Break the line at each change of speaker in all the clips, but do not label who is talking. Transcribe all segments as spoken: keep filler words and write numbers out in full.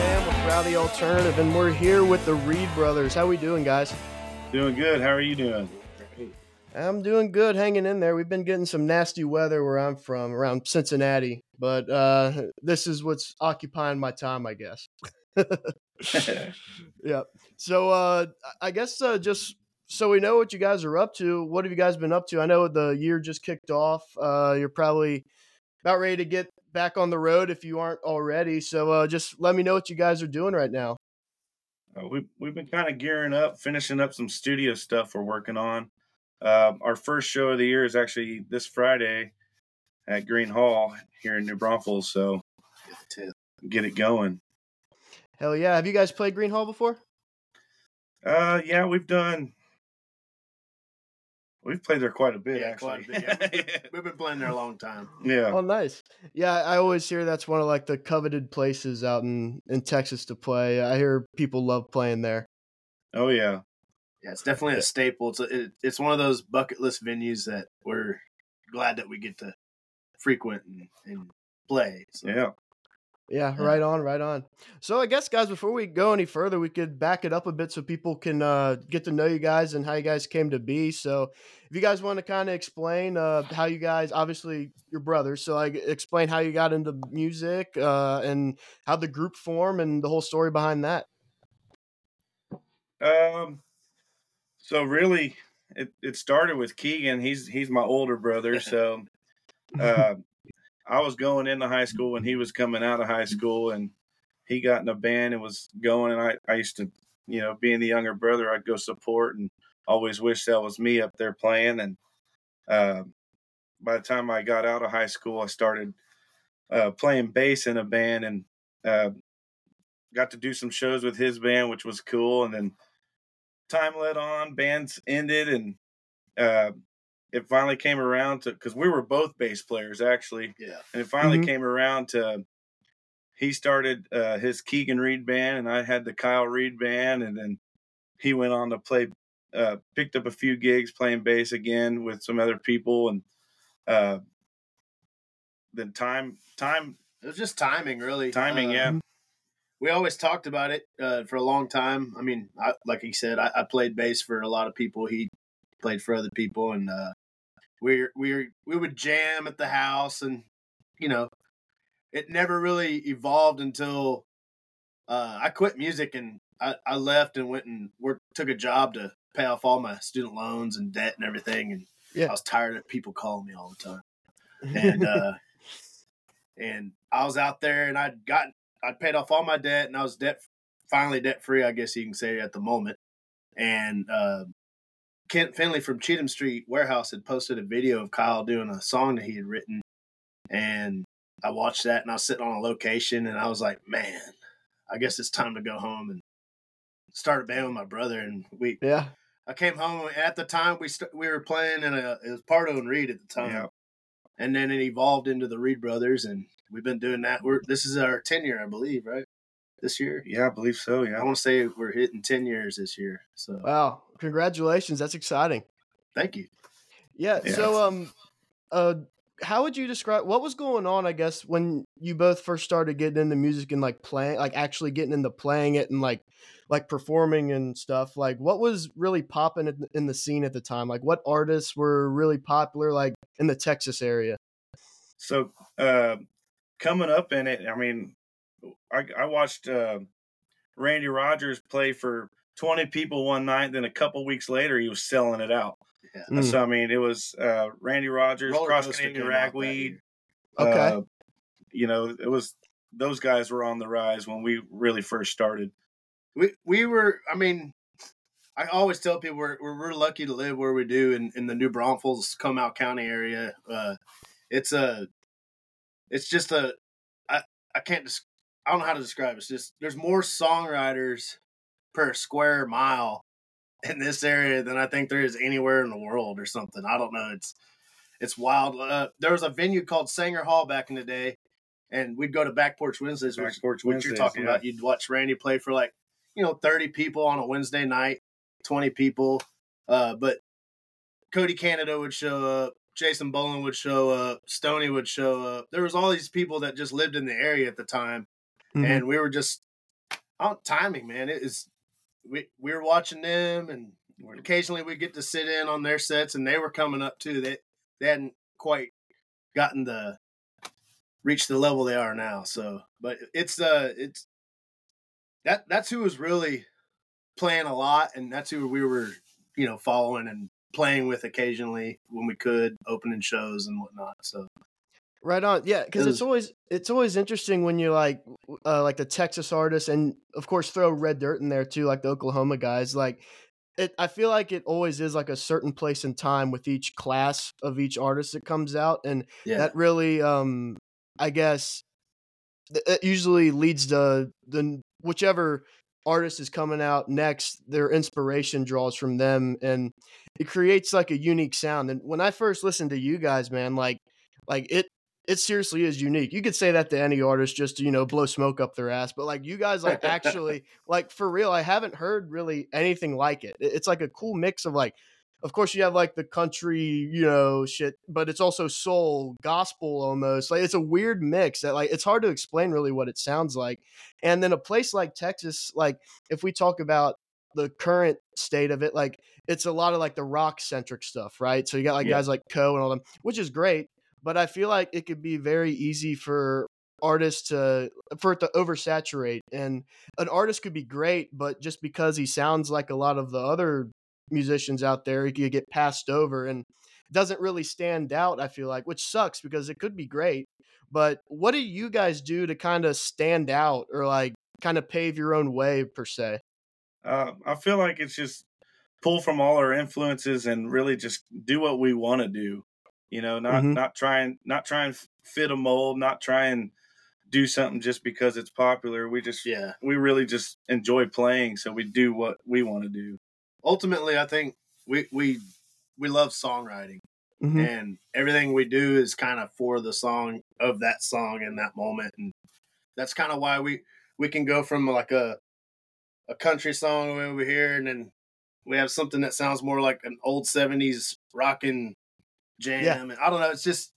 Sam with Rowdy Alternative, and we're here with the Reed Brothers. How we doing, guys?
Doing good. How are you doing?
I'm doing good, hanging in there. We've been getting some nasty weather where I'm from, around Cincinnati, but uh, this is what's occupying my time, I guess. Yeah. So uh, I guess uh, just so we know what you guys are up to, what have you guys been up to? I know the year just kicked off. Uh, you're probably about ready to get back on the road if you aren't already. So uh, just let me know what you guys are doing right now.
Uh, we've we've been kind of gearing up, finishing up some studio stuff we're working on. Um, our first show of the year is actually this Friday at Green Hall here in New Braunfels. So to get it going.
Hell yeah! Have you guys played Green Hall before?
Uh, yeah, we've done. We've played there quite a bit,
yeah,
actually.
Quite a bit, yeah. We've, been, we've been playing there a long time.
Yeah.
Oh, nice. Yeah, I always hear that's one of like the coveted places out in, in Texas to play. I hear people love playing there.
Oh yeah.
Yeah, it's definitely a staple. It's a, it, it's one of those bucket list venues that we're glad that we get to frequent and, and play. So.
Yeah.
Yeah, right on, right on. So I guess, guys, before we go any further, we could back it up a bit so people can uh, get to know you guys and how you guys came to be. So if you guys want to kind of explain uh, how you guys, obviously your brothers, so like explain how you got into music uh, and how the group formed and the whole story behind that.
Um. So really, it, it started with Keegan. He's he's my older brother. So, uh, I was going into high school when he was coming out of high school, and he got in a band and was going. And I, I used to, you know, being the younger brother, I'd go support and always wish that was me up there playing. And uh, by the time I got out of high school, I started uh, playing bass in a band and uh, got to do some shows with his band, which was cool. And then time led on, bands ended, and uh, it finally came around to, because we were both bass players actually.
Yeah.
And it finally
Mhm.
came around to, he started uh, his Keegan Reed band, and I had the Kyle Reed band, and then he went on to play, uh, picked up a few gigs playing bass again with some other people, and uh, then time, time,
It was just timing, really.
timing,
Uh,
yeah.
We always talked about it uh, for a long time. I mean, I, like he said, I, I played bass for a lot of people. He played for other people, and uh, we we we would jam at the house, and you know, it never really evolved until uh, I quit music and I, I left and went and worked, took a job to pay off all my student loans and debt and everything. And
Yeah.
I was tired of people calling me all the time, and uh, and I was out there and I'd gotten I'd paid off all my debt and I was debt finally debt free, I guess you can say at the moment. And uh, Kent Finley from Cheatham Street Warehouse had posted a video of Kyle doing a song that he had written, and I watched that and I was sitting on a location and I was like, man, I guess it's time to go home and start a band with my brother. And we,
Yeah.
I came home at the time we st- we were playing in a it was Pardo and Reed at the time,
Yeah.
and then it evolved into the Reed Brothers, and we've been doing that. We're this is our ten year, I believe, right? This year,
Yeah, I believe so.
I
Yeah.
want to say we're hitting ten years this year. So
Wow. Congratulations. That's exciting.
thank you.
Yeah.
Yeah.
So, um, uh, how would you describe what was going on, I guess, when you both first started getting into music and like playing, like actually getting into playing it and like, like performing and stuff? Like, what was really popping in, in the scene at the time? Like, what artists were really popular, like in the Texas area?
So uh, coming up in it, I mean, I, I watched uh, Randy Rogers play for twenty people one night. Then a couple weeks later, he was selling it out.
Yeah.
Mm.
So I mean, it was uh, Randy Rogers,
Roller
Cross
Coaster
Canadian
came out that
Ragweed.
year.
Okay.
Uh, you know, it was those guys were on the rise when we really first started.
We we were. I mean, I always tell people we're we're, we're lucky to live where we do in, in the New Braunfels, Comal County area. Uh, it's a, it's just a, I I can't just I don't know how to describe it. It's just there's more songwriters per square mile in this area than I think there is anywhere in the world or something. I don't know. It's it's wild. Uh, there was a venue called Sanger Hall back in the day, and we'd go to Back Porch Wednesdays,
Back
which,
Porch
which
Wednesdays,
you're talking
yeah.
about. You'd watch Randy play for like, you know, thirty people on a Wednesday night, twenty people. Uh, but Cody Canada would show up, Jason Bolin would show up, Stoney would show up. There was all these people that just lived in the area at the time,
Mhm.
and we were just on timing, man. It is we we were watching them, and occasionally we get to sit in on their sets, and they were coming up too. They they hadn't quite gotten the reached the level they are now. So, but it's uh it's that that's who was really playing a lot, and that's who we were, you know, following and playing with occasionally when we could, opening shows and whatnot. So.
Right on. Yeah, because
It
it's
was-
always it's always interesting when you like uh, like the Texas artists, and of course throw Red Dirt in there too, like the Oklahoma guys. Like it, I feel like it always is like a certain place in time with each class of each artist that comes out, and
Yeah.
that really, um, I guess, th- it usually leads to the whichever artist is coming out next. Their inspiration draws from them, and it creates like a unique sound. And when I first listened to you guys, man, like like it it seriously is unique. You could say that to any artist just to, you know, blow smoke up their ass, but like you guys like actually like for real, I haven't heard really anything like it. It- It's like a cool mix of like, of course you have like the country, you know, shit, but it's also soul, gospel almost. Like it's a weird mix that like it's hard to explain really what it sounds like. And then a place like Texas, like if we talk about the current state of it, like it's a lot of like the rock centric stuff, right? So you got like
Yeah.
guys like Coe and all them, which is great, but I feel like it could be very easy for artists to for it to oversaturate. And an artist could be great, but just because he sounds like a lot of the other musicians out there, he could get passed over and doesn't really stand out, I feel like, which sucks because it could be great. But what do you guys do to kind of stand out or like kind of pave your own way per se?
Uh, I feel like it's just pull from all our influences and really just do what we want to do. You know, not
Mhm.
not try and not try and fit a mold, not try and do something just because it's popular. We just
Yeah.
we really just enjoy playing, so we do what we want to do.
Ultimately, I think we we we love songwriting,
Mhm.
and everything we do is kind of for the song of that song in that moment, and that's kind of why we we can go from like a a country song over here, and then we have something that sounds more like an old seventies rockin' jam.
Yeah.
And I don't know, it's just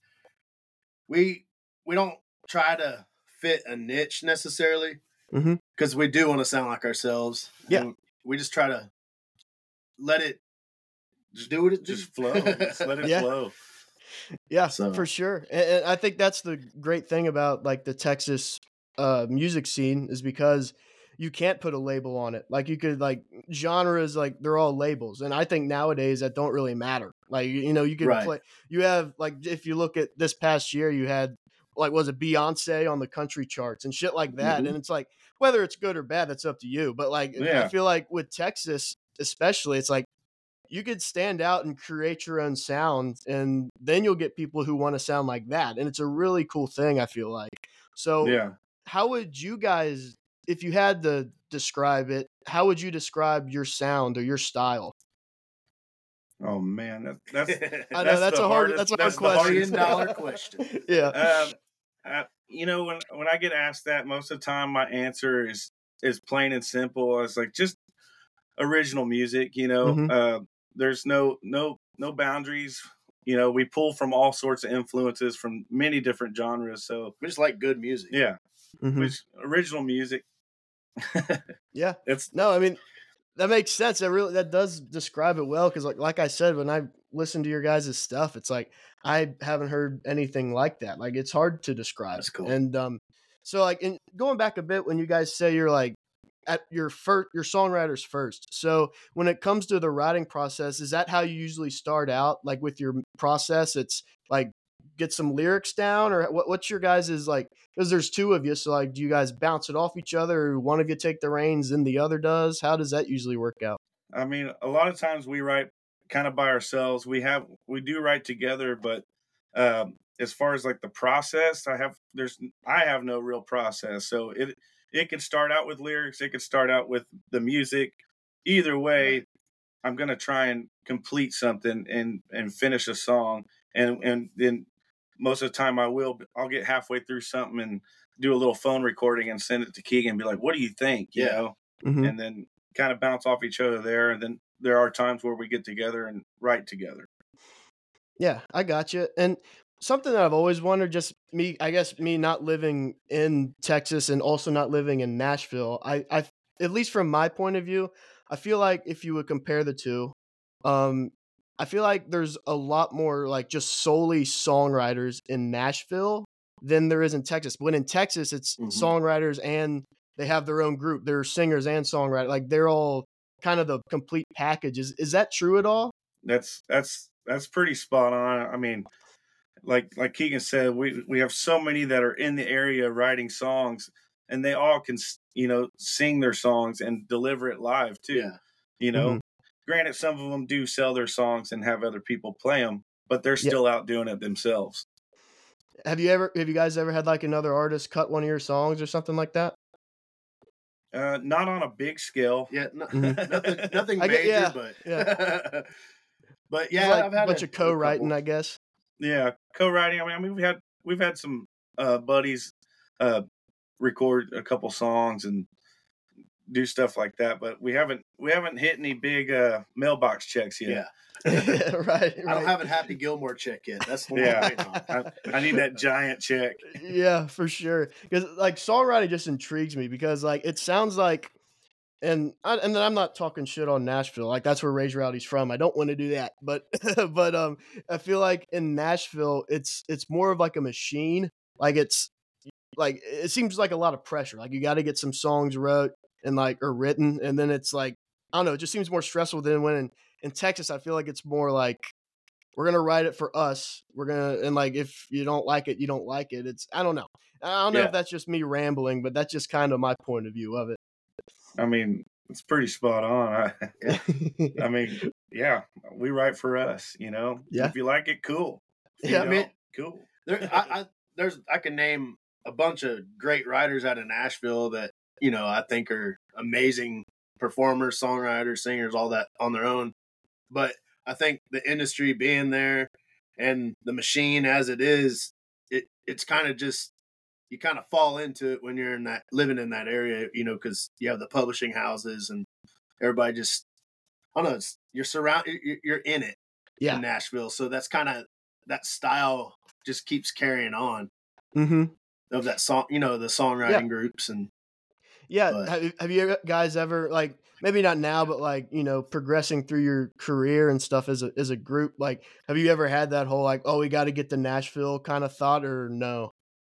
we we don't try to fit a niche necessarily,
Mhm.
because we do want to sound like ourselves.
Yeah.
And we just try to let it just do what it do.
Just flow, just let it
Yeah.
flow.
Yeah,
So-
for sure. And, and I think that's the great thing about like the Texas uh music scene is because you can't put a label on it. Like you could like genres like they're all labels. And I think nowadays that don't really matter. Like you you know, you could
Right.
play you have like if you look at this past year you had like was it Beyonce on the country charts and shit like that.
Mhm.
And it's like whether it's good or bad that's up to you. But like I
Yeah.
feel like with Texas especially it's like you could stand out and create your own sound and then you'll get people who want to sound like that, and it's a really cool thing I feel like. So
Yeah.
how would you guys, if you had to describe it, how would you describe your sound or your style?
Oh man, that, that's
I know that's
the
a hard
hardest-
that's a hard
that's the
question.
Million dollar question.
Yeah.
Um, I, you know, when when I get asked that, most of the time my answer is is plain and simple. It's like just original music. You know,
Mhm.
uh, there's no no no boundaries. You know, we pull from all sorts of influences from many different genres. So
We just like good music.
yeah,
Mhm.
which original music.
Yeah.
It's
No, I mean that makes sense. That really that does describe it well because like like I said, when I listen to your guys' stuff, it's like I haven't heard anything like that. Like it's hard to describe.
That's cool.
And um, so like in going back a bit, when you guys say you're like at your first your songwriters first. So when it comes to the writing process, is that how you usually start out? Like with your process, it's like get some lyrics down, or what? What's your guys' is like? Because there's two of you, so like, do you guys bounce it off each other, or one of you take the reins and the other does? How does that usually work out?
I mean, a lot of times we write kind of by ourselves. We have we do write together, but um, as far as like the process, I have there's I have no real process. So it it could start out with lyrics, it could start out with the music. Either way, I'm gonna try and complete something and and finish a song, and and then most of the time I will. I'll get halfway through something and do a little phone recording and send it to Keegan and be like, "What do you think?" You
Yeah.
know,
Mhm.
and then kind of bounce off each other there. And then there are times where we get together and write together.
Yeah, I got you. And something that I've always wondered, just me, I guess me not living in Texas and also not living in Nashville, I, I at least from my point of view, I feel like if you would compare the two, um, I feel like there's a lot more like just solely songwriters in Nashville than there is in Texas. When in Texas, it's
Mhm.
songwriters and they have their own group. They're singers and songwriters. Like they're all kind of the complete package. Is is that true at all?
That's that's that's pretty spot on. I mean, like like Keegan said, we we have so many that are in the area writing songs, and they all can you know sing their songs and deliver it live too.
Yeah.
You
Mhm.
know, granted, some of them do sell their songs and have other people play them, but they're
Yeah.
still out doing it themselves.
Have you ever have you guys ever had like another artist cut one of your songs or something like that?
Uh, not on a big scale.
Yeah, no,
Mhm.
nothing, nothing
I get
major,
yeah,
but
yeah.
but
Just
yeah,
like
I've
a
had
bunch
a,
of
a
co-writing,
couple.
I guess.
Yeah, co-writing. I mean, I mean, we've had we've had some uh, buddies uh, record a couple songs and do stuff like that, but we haven't we haven't hit any big uh, mailbox checks yet.
Yeah,
Right,
I don't
right.
have a Happy Gilmore check yet. That's the one I'm
Yeah,
waiting on.
I, I need that giant check.
Yeah, for sure. Because like songwriting just intrigues me because like it sounds like, and I, and then I'm not talking shit on Nashville. Like that's where Rage Rowdy's from. I don't want to do that, but but um, I feel like in Nashville, it's it's more of like a machine. Like it's like it seems like a lot of pressure. Like you got to get some songs wrote and like or written, and then it's like I don't know. It just seems more stressful than when in, in Texas. I feel like it's more like we're gonna write it for us. We're gonna and like if you don't like it, you don't like it. It's I don't know. I don't know
Yeah,
if that's just me rambling, but that's just kind of my point of view of
I mean, it's pretty spot on. I,
yeah,
it.
I mean, yeah, we write for us. You know,
Yeah.
if you like it, cool. If
Yeah.
you
I mean,
don't, cool.
there, I, I, there's, I can name a bunch of great writers out of Nashville that you know I think are amazing performers, songwriters, singers, all that on their own. But I think the industry being there and the machine as it is, it it's kind of just you kind of fall into it when you're in that living in that area, you know, because you have the publishing houses and everybody just I don't know, it's, you're surrounded, you're, you're in it
Yeah.
in Nashville, so that's kind of that style just keeps carrying on
Mm-hmm.
of that song, you know, the songwriting
Yeah.
groups and
Yeah.
but
Have, have you ever- guys ever like maybe not now, but like you know, progressing through your career and stuff as a as a group? Like, have you ever had that whole like, oh, we got to get to Nashville kind of thought, or no?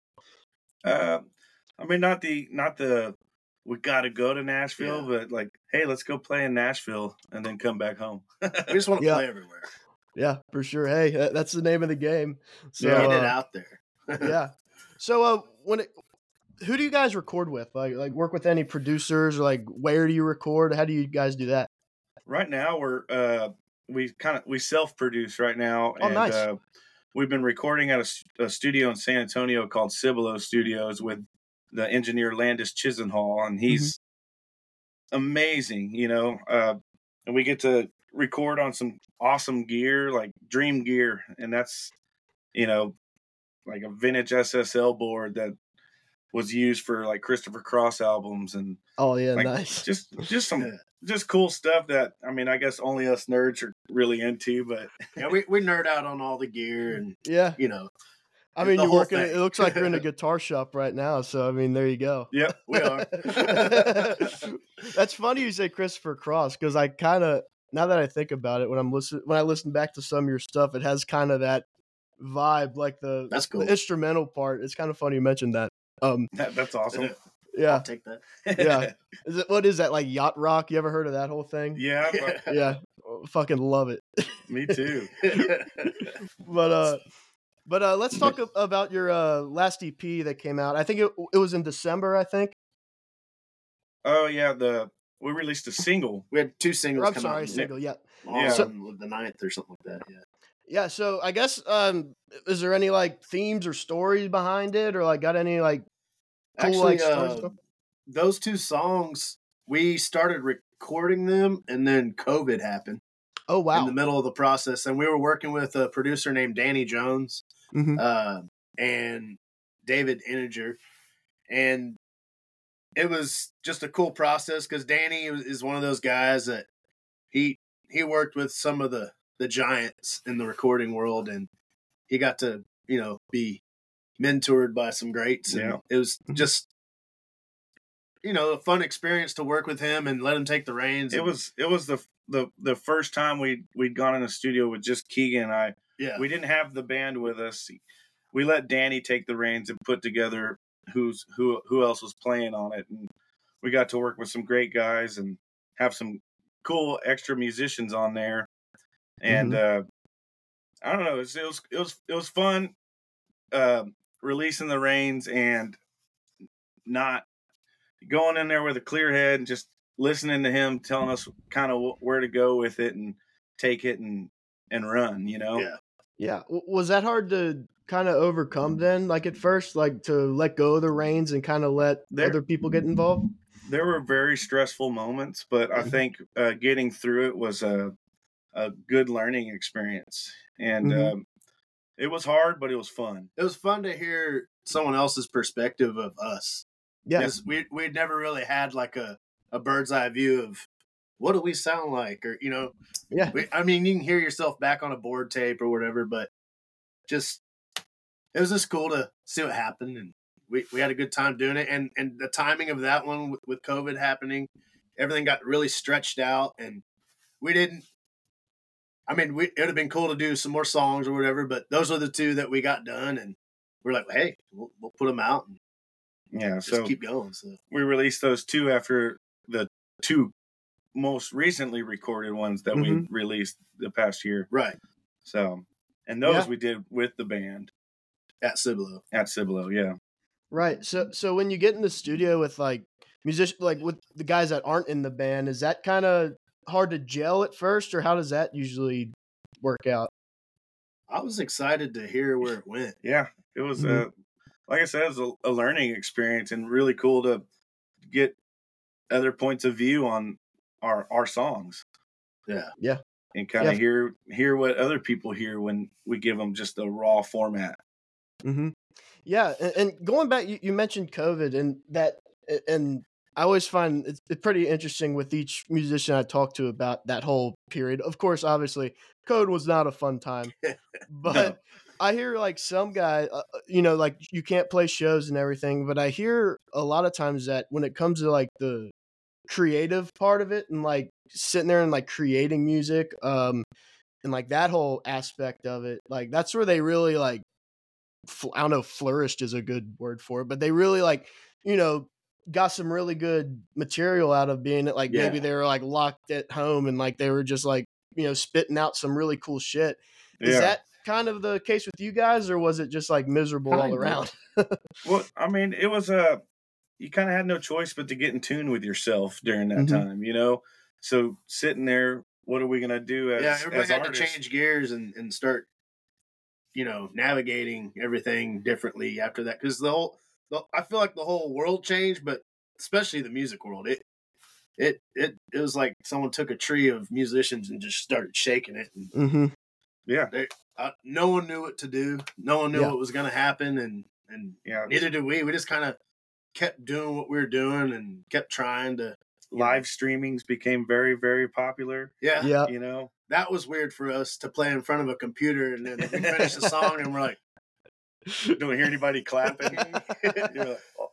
Uh, I mean, not the not the we got to go to Nashville,
yeah,
but like, hey, let's go play in Nashville and then come back home.
we just want to
Yeah.
play everywhere,
Yeah, for sure. Hey, that- that's the name of the game. So
Yeah.
get it
uh,
out there.
yeah. So uh, when it, who do you guys record with? Like like work with any producers? Or like where do you record? How do you guys do that?
Right now, we're uh, we kind of we self produce right now,
Oh,
and
nice.
uh, we've been recording at a, s- a studio in San Antonio called Cibolo Studios with the engineer Landis Chisenhall, and
Mhm.
he's amazing. You know, uh, and we get to record on some awesome gear like Dream Gear, and that's you know like a vintage S S L board that was used for like Christopher Cross albums and
Oh yeah,
like
nice.
just just some
Yeah,
just cool stuff that I mean I guess only us nerds are really into, but
yeah, we we nerd out on all the gear and
Yeah.
you know
I
the
mean, you
whole
work in. It
thing.
looks like you're in a guitar shop right now. So I mean, there you go.
yep.
We are.
That's funny you say Christopher Cross because I kind of now that I think about it, when I'm listen when I listen back to some of your stuff, it has kind of that vibe, like the
That's cool.
the instrumental part. It's kind of funny you mentioned that. Um,
That, that's awesome.
I'll
yeah,
take that.
yeah. Is it what is that like yacht rock? You ever heard of that whole thing?
yeah, but
Yeah, oh, fucking love it.
me too.
But uh, but uh, let's talk a- about your uh last E P that came out. I think it it was in December. I think.
Oh yeah, the we released a single.
We had two
Or,
singles
I'm
come
sorry,
out
single. Yeah.
on
Yeah.
So-
the ninth or something like that. Yeah.
Yeah, so I guess um is there any like themes or stories behind it or like got any like cool
Actually,
like stories?
uh,
and stuff?
those two songs, we started recording them and then COVID happened
Oh
in
wow.
the middle of the process. And we were working with a producer named Danny Jones
Mhm.
uh, and David Integer. And it was just a cool process because Danny is is one of those guys that he he worked with some of the, the giants in the recording world and he got to, you know, be mentored by some greats. And
Yeah.
it was
Mhm.
just you know, a fun experience to work with him and let him take the reins.
It
and,
was it was the the the first time we we'd gone in the studio with just Keegan and I.
yeah,
We didn't have the band with us. We let Danny take the reins and put together who's who who else was playing on it, and we got to work with some great guys and have some cool extra musicians on there. And
Mhm.
uh, I don't know, it was it was it was, it was fun uh, releasing the reins and not going in there with a clear head and just listening to him telling us kind of where to go with it and take it and and run. You know.
yeah.
Yeah. W- was that hard to kind of overcome then? Like at first, like to let go of the reins and kind of let
There
other people get involved?
there were very stressful moments, but I
Mhm.
think uh, getting through it was a a good learning experience, and
Mhm.
um, it was hard, but it was fun.
It was fun to hear someone else's perspective of us
Yeah.
because we we'd never really had like a a bird's eye view of what do we sound like, or you know,
Yeah.
we, I mean, you can hear yourself back on a board tape or whatever, but just it was just cool to see what happened, and we, we had a good time doing it. And and the timing of that one with, with COVID happening, everything got really stretched out, and we didn't. I mean, we, it would have been cool to do some more songs or whatever, but those are the two that we got done, and we're like, hey, we'll, we'll put them out and
Yeah,
just
so
keep going. So
we released those two after the two most recently recorded ones that we
Mhm.
released the past year.
right
So, and those
Yeah.
we did with the band
at Cibolo.
at Cibolo. Yeah.
Right. So so when you get in the studio with like musician like with the guys that aren't in the band, is that kind of hard to gel at first, or how does that usually work out?
I was excited to hear where it went.
Yeah. It was,
Mhm.
uh, like I said, it was a, a learning experience and really cool to get other points of view on our our songs
Yeah,
Yeah.
and kind
Yeah.
of hear hear what other people hear when we give them just a raw format.
Mhm. Yeah, and, and going back, you, you mentioned COVID, and that, a- and I always find it's, it's pretty interesting with each musician I talk to about that whole period. Of course, obviously, COVID was not a fun time,
No.
but I hear like some guy, uh, uh, you know, like you can't play shows and everything, but I hear a lot of times that when it comes to like the creative part of it and like sitting there and like creating music, um, and like that whole aspect of it, like that's where they really like fl- I don't know if flourished is a good word for it, but they really like, you know, got some really good material out of being like maybe
Yeah.
they were like locked at home and like they were just like, you know, spitting out some really cool shit. Is
Yeah.
that kind of the case with you guys, or was it just like miserable all
Kind of.
around?
Well, I mean, it was a you kind of had no choice but to get in tune with yourself during that
Mhm.
time, you know. So sitting there, what are we gonna do
yeah.
as
Everybody
as
had
artists?
to change gears and and start, you know, navigating everything differently after that because the whole, the, I feel like the whole world changed, but especially the music world. It it it it was like someone took a tree of musicians and just started shaking it, and
Mhm.
Yeah,
they, uh, no one knew what to do. No one knew
Yeah.
what was going to happen, and and
yeah.
neither did we. We just kind of kept doing what we were doing and kept trying to, you know,
Live streamings became very, very popular.
yeah.
Yeah.
You know,
That was weird for us to play in front of a computer, and then we finish the song and we're like,
don't hear anybody clapping. You're like, "Oh,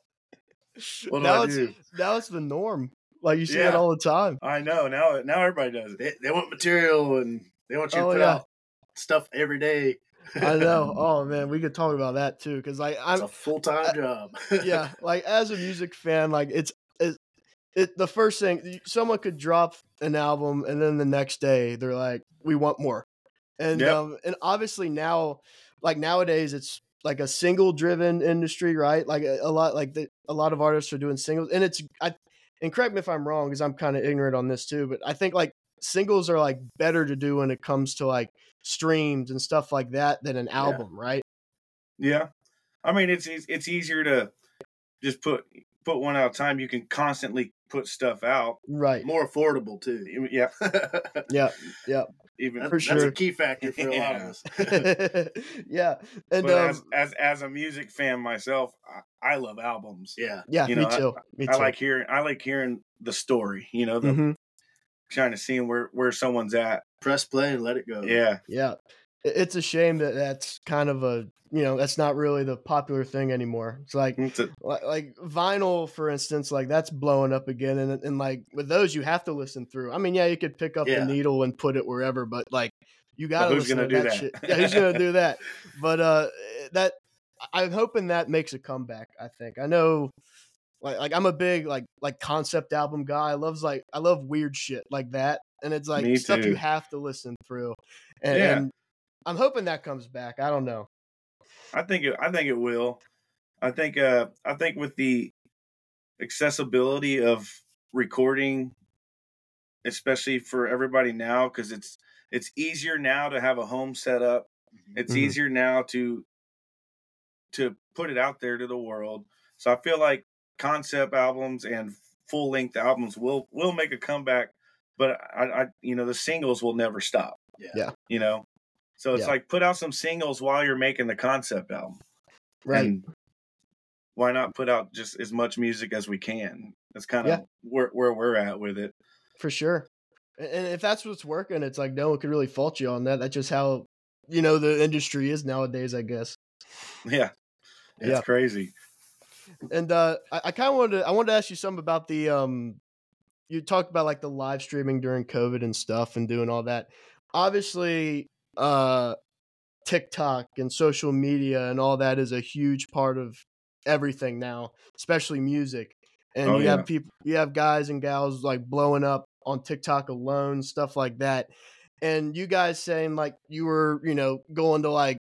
what do I
now it's
do?"
now it's the norm. Like you see that
Yeah,
all the time.
I know. Now, now everybody does it.
they, they want material and they want you to
Oh
put
yeah.
out stuff every day.
I know. Oh man, we could talk about that too, because like
It's
I'm,
a full time
I,
job.
yeah, like as a music fan, like it's it, it the first thing y- someone could drop an album and then the next day they're like, we want more, and
Yep.
um and obviously now, like nowadays it's like a single driven industry, right? Like a, a lot like the, a lot of artists are doing singles, and it's I and correct me if I'm wrong because I'm kind of ignorant on this too, but I think like singles are like better to do when it comes to like streams and stuff like that than an
Yeah.
album, right?
Yeah. I mean, it's it's it's easier to just put put one out of time. You can constantly put stuff out.
Right.
More affordable too.
Even- Yeah.
Yeah. Yeah.
Even
That-
For
that's a
sure.
key factor for a lot of
Yeah.
us.
Yeah. And
But as
um
as as a music fan myself, I, I love albums.
yeah.
yeah,
You
me
know, I,
too. Me
I
too.
like hearing I like hearing the story. You know, the
Mhm.
trying to see where where someone's at.
Press play and let it go.
Yeah.
Yeah. it's a shame that that's kind of a, you know, that's not really the popular thing anymore. It's like
It's a-
li- like vinyl, for instance, like that's blowing up again, and and like with those you have to listen through. I mean, yeah, you could pick up the
Yeah.
needle and put it wherever, but like you got
But
to
who's
listen
gonna
to
do
that
that?
shit. Yeah, who's gonna do that? But uh, that I'm hoping that makes a comeback. I think I know. Like, like I'm a big like like concept album guy. I loves like I love weird shit like that, and it's like
Me
stuff you
too.
have to listen through, and,
Yeah,
and I'm hoping that comes back. I don't know.
I think it, I think it will. I think uh I think with the accessibility of recording, especially for everybody now, because it's it's easier now to have a home set up. It's
Mhm.
easier now to to put it out there to the world. So I feel like concept albums and full length albums will will make a comeback, but I, I you know the singles will never stop.
Yeah.
Yeah,
You know, so it's
yeah,
like put out some singles while you're making the concept album,
right.
and why not put out just as much music as we can? That's kind
Yeah,
of where where we're at with it.
for sure. A- And if that's what's working, it's like no one could really fault you on that. That's just how you know the industry is nowadays, I guess.
Yeah, it's
Yeah,
crazy.
and uh, I, I kind of wanted to, I wanted to ask you something about the um. You talked about like the live streaming during COVID and stuff, and doing all that. Obviously, uh, TikTok and social media and all that is a huge part of everything now, especially music. And
Oh
you have
yeah,
people, you have guys and gals like blowing up on TikTok alone, stuff like that. And you guys saying like you were, you know, going to like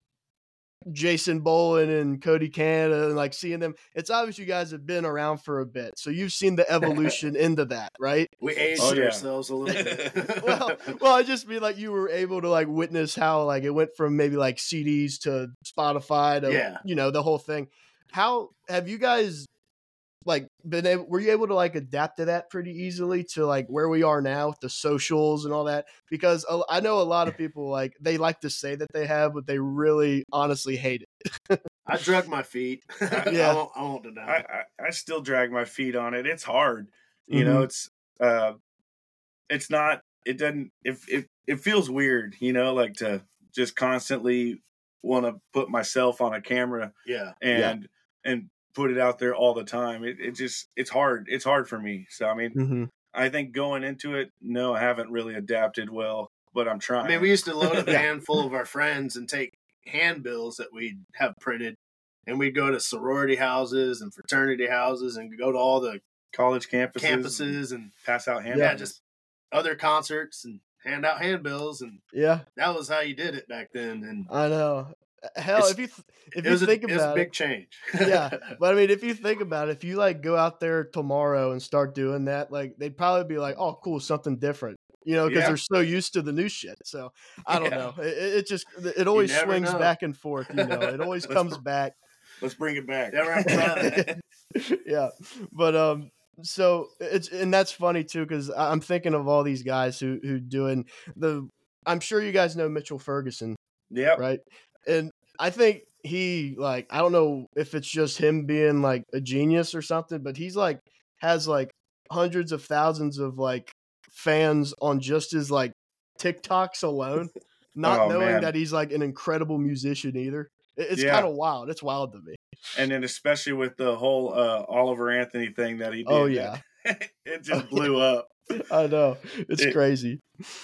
Jason Boland and Cody Canada and like seeing them. It's obvious you guys have been around for a bit, so you've seen the evolution into that, right?
We
oh
aged
yeah.
ourselves a little bit.
well, well, I just mean like you were able to like witness how like it went from maybe like C Ds to Spotify to
Yeah.
you know the whole thing. How have you guys like been able? Were you able to like adapt to that pretty easily to like where we are now with the socials and all that? Because a- I know a lot of people like they like to say that they have, but they really honestly hate it.
I drug my feet. I
Yeah.
won't, I won't deny
I,
it.
I I still drag my feet on it. It's hard. You know,
Mhm.
it's uh it's not it doesn't it it, it feels weird, you know, like to just constantly want to put myself on a camera
Yeah.
Yeah.
and and put it out there all the time. It it just it's hard. It's hard for me. So I mean,
Hmm.
I think going into it, no, I haven't really adapted well, but I'm
I
trying.
mean, we used to load a
Yeah.
van full of our friends and take handbills that we'd have printed, and we'd go to sorority houses and fraternity houses and go to all the
College campuses,
campuses and
pass out
yeah,
handouts.
just other concerts and hand out handbills, and
Yeah,
that was how you did it back then. And
I know. Hell,
It's-
if you th- if
it
you
was a,
think
it was a
about
big
it,
change.
yeah. But I mean, if you think about it, if you like go out there tomorrow and start doing that, like they'd probably be like, "Oh, cool, something different," you know, because
Yeah.
they're so used to the new shit. So I don't
Yeah.
know. It, it it just it always
never
swings
know.
back and forth. You know, it always
Let's
comes
br-
back.
Let's bring it back.
Yeah, right, right.
Yeah, but um, so it's and that's funny too because I'm thinking of all these guys who who doing the. I'm sure you guys know Mitchell Ferguson,
Yep.
right? And I think he like I don't know if it's just him being like a genius or something, but he's like has like hundreds of thousands of like fans on just his like TikToks alone, not
Oh,
knowing
man.
that he's like an incredible musician either. It- It's
Yeah.
kind of wild. It's wild to me.
And then especially with the whole uh, Oliver Anthony thing that he did.
Oh,
that-
yeah.
it just
Oh,
blew up.
I know. It's
It-
crazy.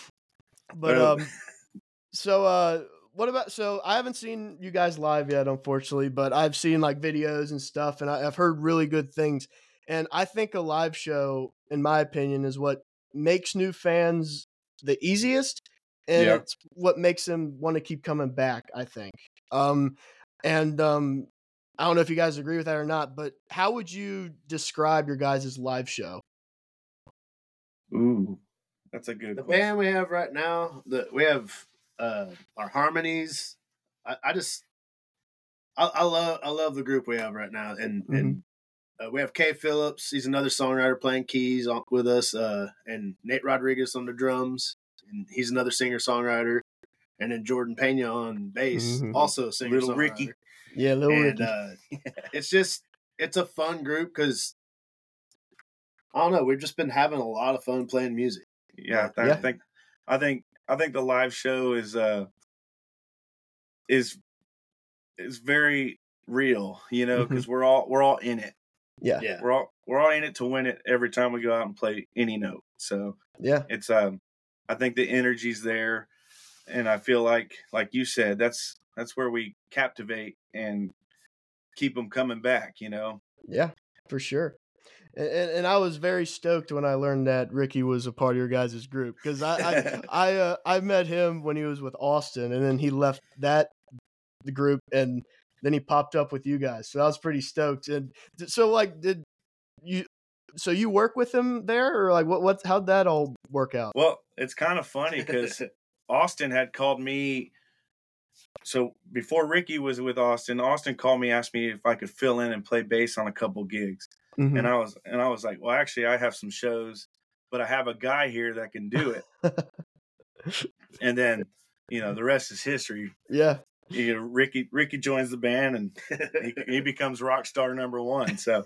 But
Well-
um so uh what about so I haven't seen you guys live yet, unfortunately, but I've seen like videos and stuff and I, I've heard really good things. And I think a live show, in my opinion, is what makes new fans the easiest and
Yeah.
it's what makes them want to keep coming back, I think. Um and um I don't know if you guys agree with that or not, but how would you describe your guys' live show?
Ooh, that's a good
The
question.
band we have right now, the we have uh, our harmonies. I, I just I, I love I love the group we have right now, and
Mm-hmm.
and uh, we have Kay Phillips. He's another songwriter playing keys on, with us, uh, and Nate Rodriguez on the drums, and he's another singer songwriter, and then Jordan Pena on bass,
Mhm.
also a singer
Little
songwriter.
Ricky.
Yeah, Lil
And
Ricky.
uh, it's just it's a fun group because I don't know, we've just been having a lot of fun playing music.
Yeah,
But,
I
Yeah.
think I think I think the live show is uh is is very real, you know,
Mhm.
because we're all we're all in it.
Yeah.
Yeah.
We're all we're all in it to win it every time we go out and play any note. So
Yeah.
it's um I think the energy's there, and I feel like like you said, that's that's where we captivate and keep them coming back, you know.
Yeah. For sure. And, and I was very stoked when I learned that Ricky was a part of your guys' group because I I I, uh, I met him when he was with Austin, and then he left that the group, and then he popped up with you guys. So I was pretty stoked. And d- so, like, did you? So you work with him there, or like what? What? How'd that all work out?
Well, it's kind of funny because Austin had called me. So before Ricky was with Austin, Austin called me, asked me if I could fill in and play bass on a couple gigs. And
Hmm.
I was and I was like, well, actually, I have some shows, but I have a guy here that can do it. And then, you know, the rest is history.
Yeah.
You know, Ricky Ricky joins the band, and he, he becomes rock star number one. So,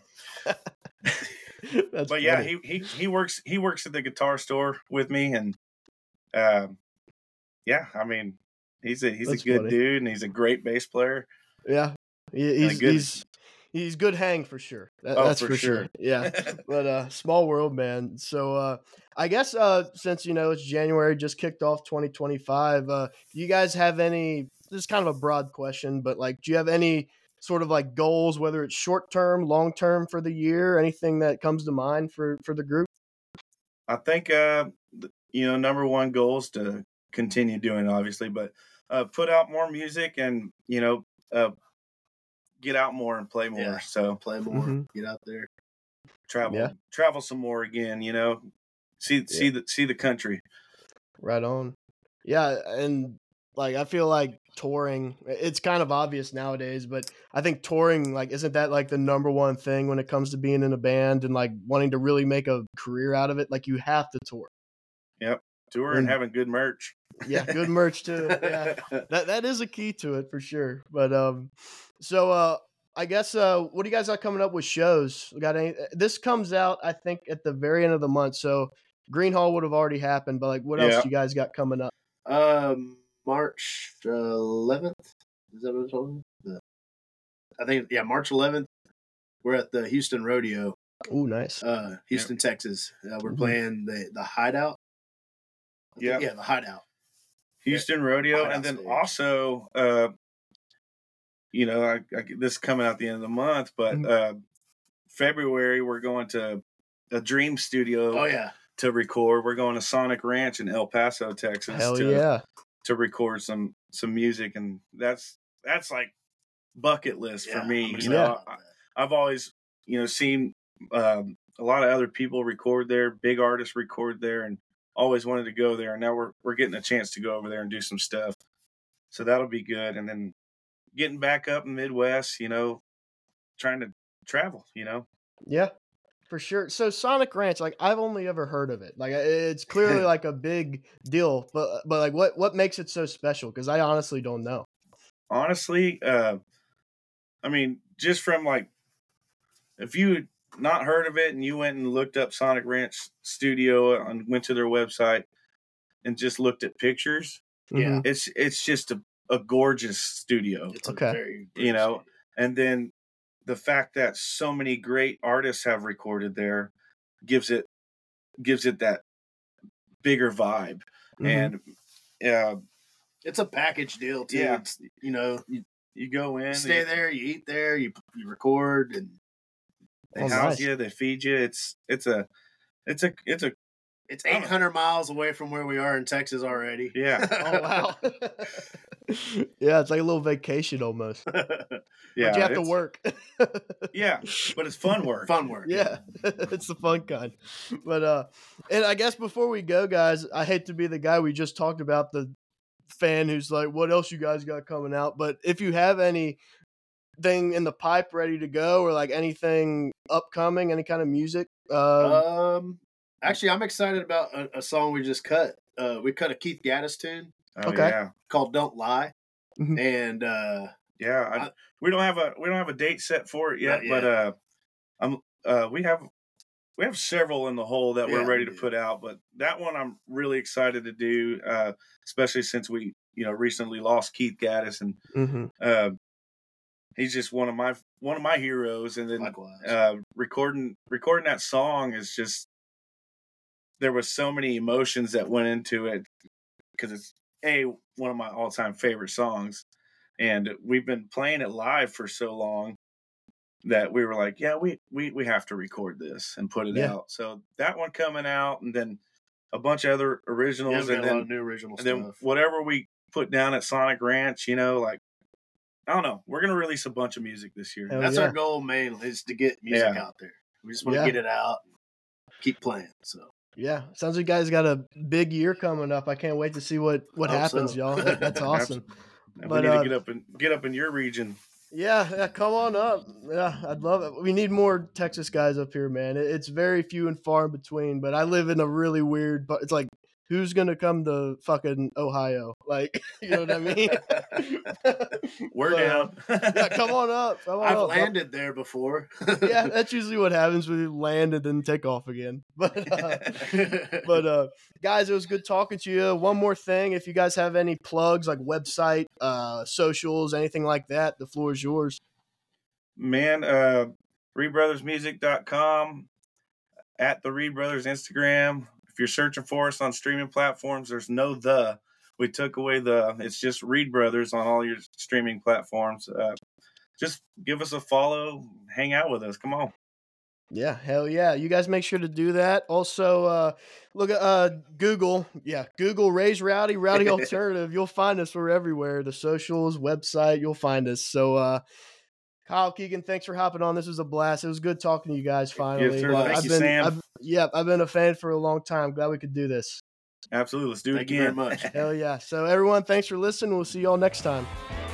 That's
but yeah,
funny.
he he he works he works at the guitar store with me, and um, yeah, I mean, he's a he's a
That's
good
funny.
dude, and he's a great bass player
Yeah. He,
and a
he's
good.
he's he's good hang for sure. That,
Oh,
that's
for
for sure.
sure.
Yeah. But uh small world, man. So uh I guess uh since you know it's January, just kicked off twenty twenty-five, uh do you guys have any, this is kind of a broad question, but like do you have any sort of like goals, whether it's short term, long term for the year, anything that comes to mind for for the group?
I think uh, th- you know, number one goal is to continue doing, it, obviously, but uh, put out more music and you know, uh, get out more and play more.
Yeah.
So
Play more.
Mhm.
Get out there.
travel,
Yeah.
travel some more again. You know, see
Yeah.
see the see the country.
Right on. Yeah, and like I feel like touring, it's kind of obvious nowadays, but I think touring, like, isn't that like the number one thing when it comes to being in a band and like wanting to really make a career out of it? Like you have to tour.
Yep, tour and
And
having good merch.
yeah, good merch too. Yeah. That that is a key to it for sure. But um so uh I guess uh what do you guys got coming up with shows? We got any, this comes out I think at the very end of the month. So Green Hall would have already happened, but like what else
Yeah,
do you guys got coming up?
Um, March eleventh. Is that what it's on? The, I think yeah, March eleventh. We're at the Houston Rodeo,
Ooh, nice.
uh, Houston, Texas. Uh, we're
Mhm.
playing the the Hideout. I think-
yeah.
yeah, the Hideout.
Houston Rodeo,
Hideout
and then
stage.
also, uh, you know, I, I, this is coming out the end of the month, but
Mhm.
uh, February we're going to a Dream Studio
Oh yeah,
to record. We're going to Sonic Ranch in El Paso, Texas,
Hell
to
yeah.
to record some some music, and that's that's like bucket list
yeah.
for me.
I'm
You
excited
Yeah.
know,
about
I,
that.
I've always you know seen um, a lot of other people record there, big artists record there, and always wanted to go there. And now we're we're getting a chance to go over there and do some stuff. So that'll be good. And then getting back up in Midwest, you know, trying to travel. You know,
Yeah. For sure. So Sonic Ranch, like I've only ever heard of it. Like it's clearly like a big deal, but but like what what makes it so special? Because I honestly don't know.
honestly, uh, I mean, just from like if you had not heard of it and you went and looked up Sonic Ranch Studio and went to their website and just looked at pictures,
Yeah,
Mhm.
it's it's just a, a gorgeous studio,
it's a
Okay.
very
you
pretty
know.
studio.
And then the fact that so many great artists have recorded there gives it gives it that bigger vibe.
Mhm.
And uh,
It's a package deal too.
Yeah.
It's you know you
you go in,
stay
they,
there, you eat there, you you record, and
they
Oh,
house
nice.
you, they feed you. It's it's a it's a it's a
it's
I don't
eight
know.
hundred miles away from where we are in Texas already.
Yeah.
Oh wow. Yeah, it's like a little vacation almost.
yeah.
But you have to
it's-
work.
Yeah, but it's fun work.
Fun work.
Yeah, it's the fun kind. But uh and I guess before we go, guys, I hate to be the guy we just talked about, the fan who's like, what else you guys got coming out? But if you have anything in the pipe ready to go or like anything upcoming, any kind of music, uh
Um, actually, I'm excited about a, a song we just cut. Uh, we cut a Keith Gaddis tune
Oh
Okay.
yeah,
called "Don't Lie,"
Mhm.
and uh,
yeah. I,
I-
we don't have a we don't have a date set for it yet,
Not
but
yet.
uh, I'm uh, we have we have several in the hole that we're
Yeah,
ready
we
to
do.
put out. But that one I'm really excited to do, uh, especially since we you know, recently lost Keith Gaddis, and
Mm-hmm.
uh, he's just one of my one of my heroes. And then uh, recording recording that song is just, there was so many emotions that went into it, because it's a one of my all time favorite songs, and we've been playing it live for so long that we were like, yeah, we we we have to record this and put it
Yeah.
out. So that one coming out, and then a bunch of other originals,
Yeah,
and
a
then
lot of new original
and then
stuff.
whatever we put down at Sonic Ranch, you know, like, I don't know, we're gonna release a bunch of music this year.
Hell
That's
yeah.
our goal mainly, is to get music
Yeah.
out there. We just want to
Yeah.
get it out, and keep playing. So
Yeah, sounds like you guys got a big year coming up. I can't wait to see what what
Hope
happens,
so.
y'all. That- That's awesome.
And
But,
we need
uh,
to get up and get up in your region.
Yeah, yeah, come on up. Yeah, I'd love it. We need more Texas guys up here, man. It- It's very few and far in between. But I live in a really weird. But it's like, who's gonna come to fucking Ohio? Like, you know what I mean?
We're
But, uh,
down.
yeah, come on up. Come on
I've
up.
landed there before.
Yeah, that's usually what happens when you land and then take off again. But uh, but uh, guys, it was good talking to you. One more thing, if you guys have any plugs, like website, uh, socials, anything like that, the floor is yours.
Man, uh, reed brothers music dot com, at the Reed Brothers Instagram. If you're searching for us on streaming platforms, there's no the. We took away the. It's just Reed Brothers on all your streaming platforms. Uh, just give us a follow. Hang out with us. Come on.
Yeah, hell yeah. You guys make sure to do that. Also, uh, look at uh, Google. Yeah, Google Raise Rowdy, Rowdy Alternative. You'll find us. We're everywhere. The socials, website, you'll find us. So, uh, Kyle Keegan, thanks for hopping on. This was a blast. It was good talking to you guys finally.
sir. Thank
I've
you,
been,
Sam.
I've, yeah, I've been a fan for a long time. Glad we could do this.
Absolutely. Let's do it
Thank you
again.
very much.
Hell yeah. So, everyone, thanks for listening. We'll see y'all next time.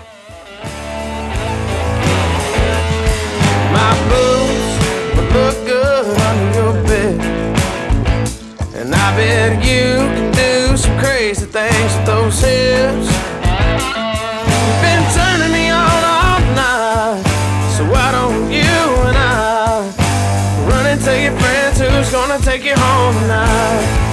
My boots would look good under your bed, and I bet you can do some crazy things with those hips. You've been turning me on all night, so why don't you and I run and tell your friends who's gonna take you home tonight?